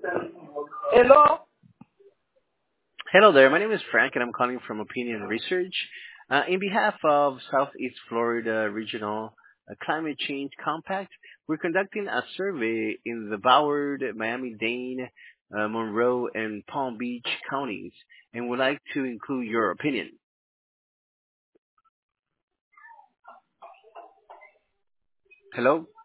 Hello? Hello there. My name is Frank, and I'm calling from Opinion Research. In behalf of Southeast Florida Regional Climate Change Compact, we're conducting a survey in the Broward, Miami-Dade, Monroe, and Palm Beach counties, and would like to include your opinion. Hello?